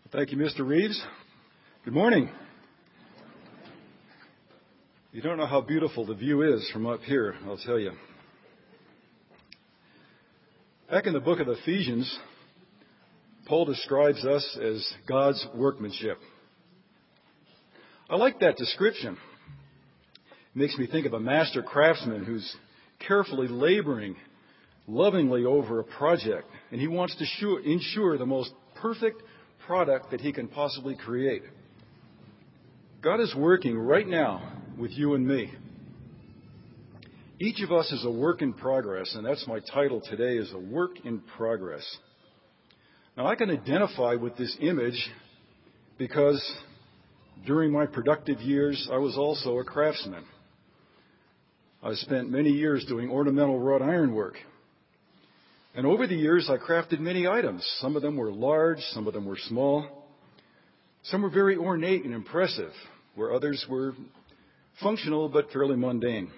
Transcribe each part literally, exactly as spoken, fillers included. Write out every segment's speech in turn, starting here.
Thank you, Mister Reeves. Good morning. You don't know how beautiful the view is from up here, I'll tell you. Back in the book of Ephesians, Paul describes us as God's workmanship. I like that description. It makes me think of a master craftsman who's carefully laboring, lovingly over a project, and he wants to sure, ensure the most perfect product that he can possibly create. God is working right now with you and me. Each of us is a work in progress, and that's my title today, is a work in progress. Now, I can identify with this image because during my productive years, I was also a craftsman. I spent many years doing ornamental wrought iron work. And over the years, I crafted many items. Some of them were large, some of them were small. Some were very ornate and impressive, where others were functional but fairly mundane.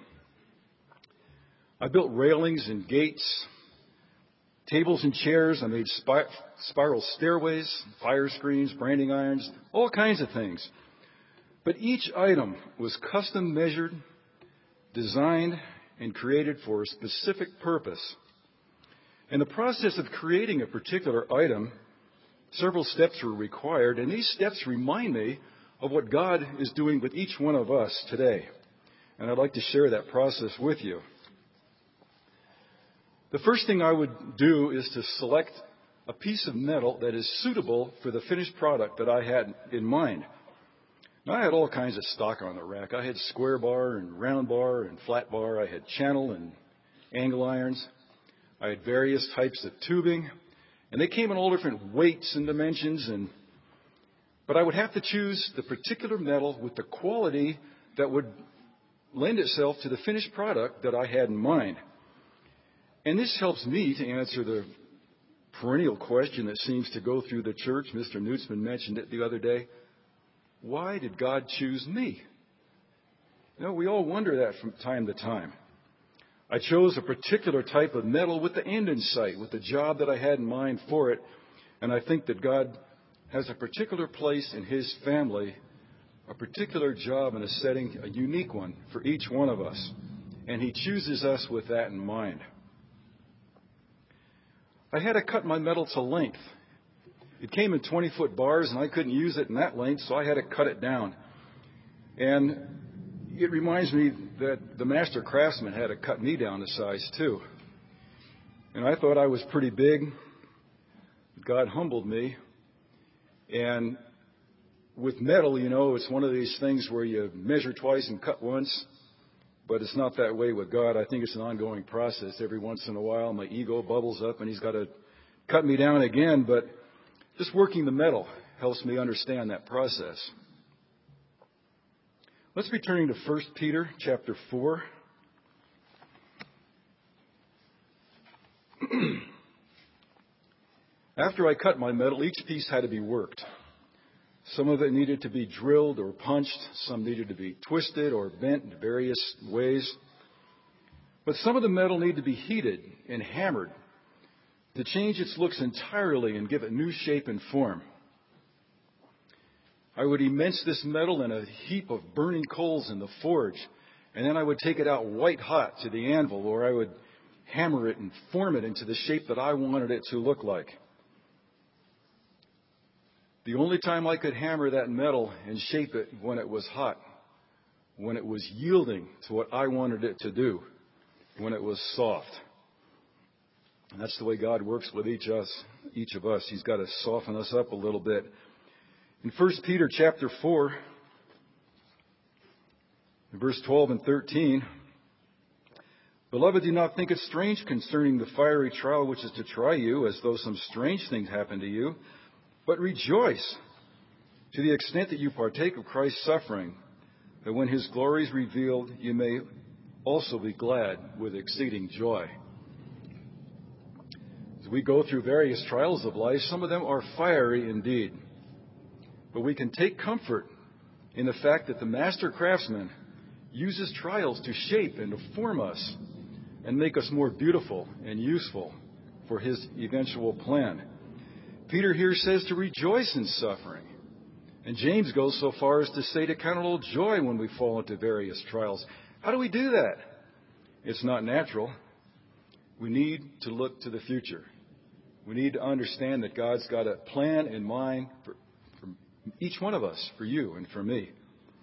I built railings and gates, tables and chairs. I made spi- spiral stairways, fire screens, branding irons, all kinds of things. But each item was custom measured, designed, and created for a specific purpose. In the process of creating a particular item, several steps were required, and these steps remind me of what God is doing with each one of us today. And I'd like to share that process with you. The first thing I would do is to select a piece of metal that is suitable for the finished product that I had in mind. Now, I had all kinds of stock on the rack. I had square bar and round bar and flat bar. I had channel and angle irons. I had various types of tubing, and they came in all different weights and dimensions. And but I would have to choose the particular metal with the quality that would lend itself to the finished product that I had in mind. And this helps me to answer the perennial question that seems to go through the church. Mister Nutzman mentioned it the other day. Why did God choose me? You know, we all wonder that from time to time. I chose a particular type of metal with the end in sight, with the job that I had in mind for it. And I think that God has a particular place in His family, a particular job and a setting, a unique one for each one of us. And He chooses us with that in mind. I had to cut my metal to length. It came in twenty-foot bars, and I couldn't use it in that length, so I had to cut it down. And it reminds me that the master craftsman had to cut me down to size, too. And I thought I was pretty big. God humbled me. And with metal, you know, it's one of these things where you measure twice and cut once. But it's not that way with God. I think it's an ongoing process. Every once in a while, my ego bubbles up, and He's got to cut me down again. But just working the metal helps me understand that process. Let's be turning to First Peter chapter four. After I cut my metal, each piece had to be worked. Some of it needed to be drilled or punched. Some needed to be twisted or bent in various ways. But some of the metal needed to be heated and hammered to change its looks entirely and give it new shape and form. I would immerse this metal in a heap of burning coals in the forge, and then I would take it out white hot to the anvil, or I would hammer it and form it into the shape that I wanted it to look like. The only time I could hammer that metal and shape it when it was hot, when it was yielding to what I wanted it to do, when it was soft. And that's the way God works with each us, each of us. He's got to soften us up a little bit. In First Peter chapter four, verse twelve and thirteen, Beloved, do not think it strange concerning the fiery trial which is to try you, as though some strange thing happened to you, but rejoice to the extent that you partake of Christ's suffering, that when His glory is revealed, you may also be glad with exceeding joy. As we go through various trials of life, some of them are fiery indeed. But we can take comfort in the fact that the master craftsman uses trials to shape and to form us and make us more beautiful and useful for His eventual plan. Peter here says to rejoice in suffering. And James goes so far as to say to count it all joy when we fall into various trials. How do we do that? It's not natural. We need to look to the future. We need to understand that God's got a plan in mind for, for each one of us, for you and for me.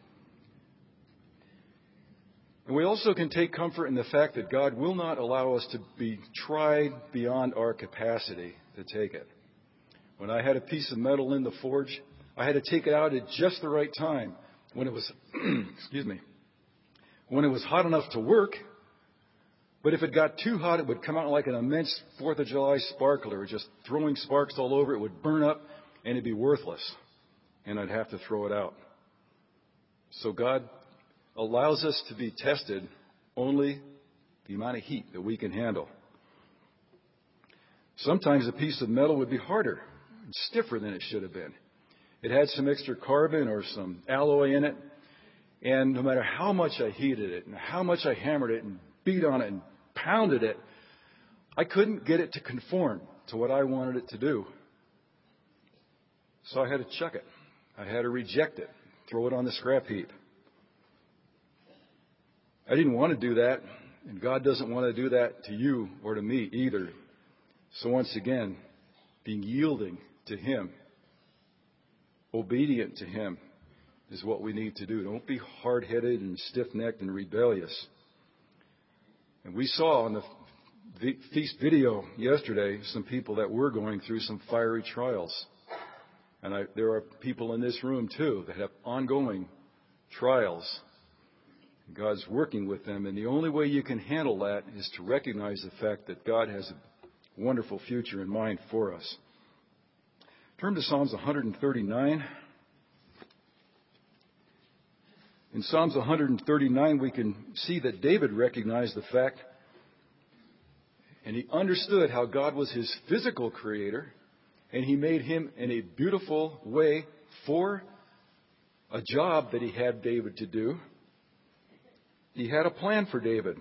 And we also can take comfort in the fact that God will not allow us to be tried beyond our capacity to take it. When I had a piece of metal in the forge, I had to take it out at just the right time when it was, excuse me, when it was hot enough to work. But if it got too hot, it would come out like an immense fourth of July sparkler, just throwing sparks all over. It would burn up and it'd be worthless. And I'd have to throw it out. So God allows us to be tested only the amount of heat that we can handle. Sometimes a piece of metal would be harder, stiffer than it should have been. It had some extra carbon or some alloy in it. And no matter how much I heated it and how much I hammered it and beat on it and pounded it, I couldn't get it to conform to what I wanted it to do. So I had to chuck it. I had to reject it, throw it on the scrap heap. I didn't want to do that, and God doesn't want to do that to you or to me either. So once again, being yielding to Him, obedient to Him, is what we need to do. Don't be hard-headed and stiff-necked and rebellious. And we saw on the feast video yesterday some people that were going through some fiery trials. And I, there are people in this room, too, that have ongoing trials. God's working with them. And the only way you can handle that is to recognize the fact that God has a wonderful future in mind for us. Turn to Psalms one thirty-nine. In Psalms one thirty-nine, we can see that David recognized the fact, and he understood how God was his physical creator, and he made him in a beautiful way for a job that he had David to do. He had a plan for David.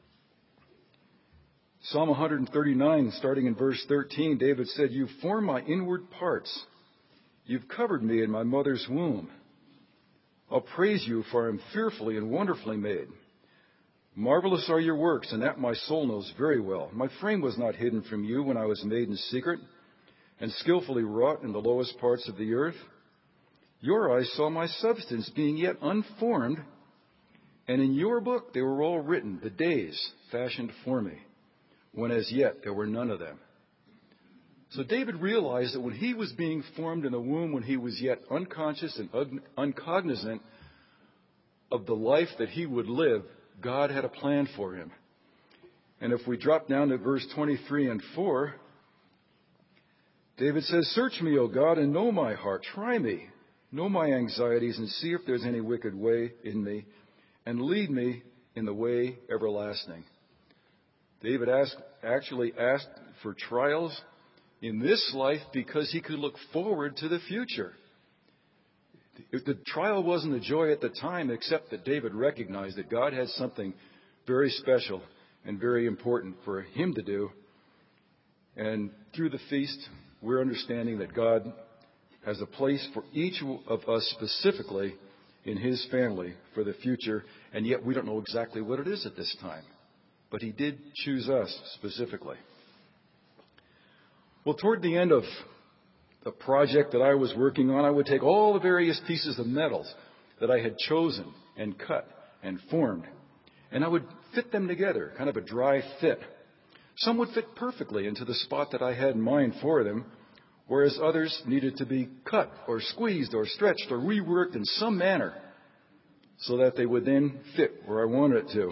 Psalm one thirty-nine, starting in verse thirteen, David said, "You form my inward parts. You've covered me in my mother's womb. I'll praise you, for I am fearfully and wonderfully made. Marvelous are your works, and that my soul knows very well. My frame was not hidden from you when I was made in secret, and skillfully wrought in the lowest parts of the earth. Your eyes saw my substance being yet unformed, and in your book they were all written, the days fashioned for me, when as yet there were none of them." So David realized that when he was being formed in the womb, when he was yet unconscious and un- uncognizant of the life that he would live, God had a plan for him. And if we drop down to verse twenty-three and four, David says, "Search me, O God, and know my heart. Try me, know my anxieties, and see if there's any wicked way in me, and lead me in the way everlasting." David asked, actually asked for trials in this life because he could look forward to the future. The trial wasn't a joy at the time, except that David recognized that God had something very special and very important for him to do. And through the feast, we're understanding that God has a place for each of us specifically in His family for the future, and yet we don't know exactly what it is at this time. But He did choose us specifically. Well, toward the end of the project that I was working on, I would take all the various pieces of metals that I had chosen and cut and formed, and I would fit them together, kind of a dry fit. Some would fit perfectly into the spot that I had in mind for them, whereas others needed to be cut or squeezed or stretched or reworked in some manner so that they would then fit where I wanted it to.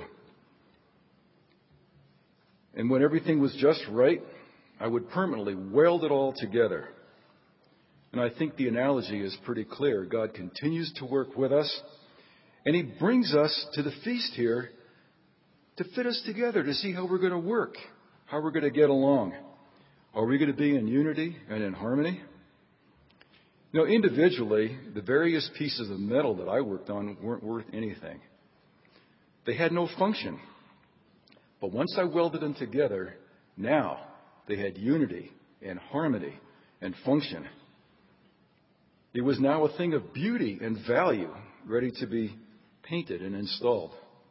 And when everything was just right, I would permanently weld it all together. And I think the analogy is pretty clear. God continues to work with us, and He brings us to the feast here to fit us together, to see how we're going to work, how we're going to get along. Are we going to be in unity and in harmony? You know, individually, the various pieces of metal that I worked on weren't worth anything. They had no function. But once I welded them together, now they had unity and harmony and function. It was now a thing of beauty and value, ready to be painted and installed.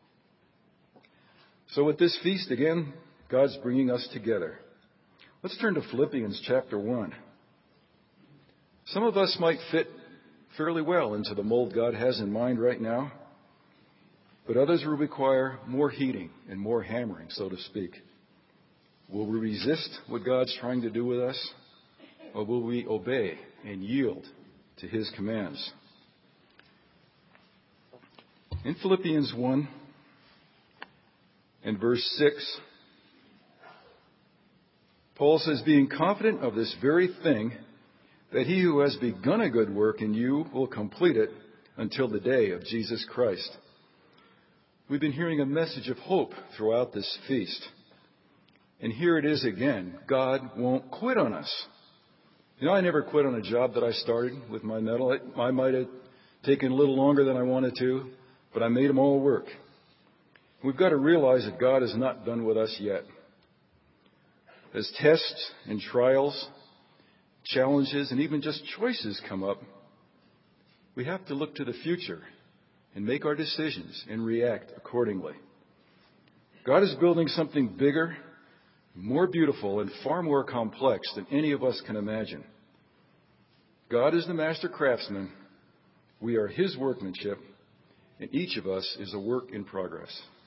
So at this feast, again, God's bringing us together. Let's turn to Philippians chapter one. Some of us might fit fairly well into the mold God has in mind right now, but others will require more heating and more hammering, so to speak. Will we resist what God's trying to do with us, or will we obey and yield to His commands? In Philippians one and verse six, Paul says, being confident of this very thing, that he who has begun a good work in you will complete it until the day of Jesus Christ. We've been hearing a message of hope throughout this feast. And here it is again. God won't quit on us. You know, I never quit on a job that I started with my metal. I might have taken a little longer than I wanted to, but I made them all work. We've got to realize that God is not done with us yet. As tests and trials, challenges, and even just choices come up, we have to look to the future and make our decisions and react accordingly. God is building something bigger, more beautiful, and far more complex than any of us can imagine. God is the master craftsman. We are His workmanship, and each of us is a work in progress.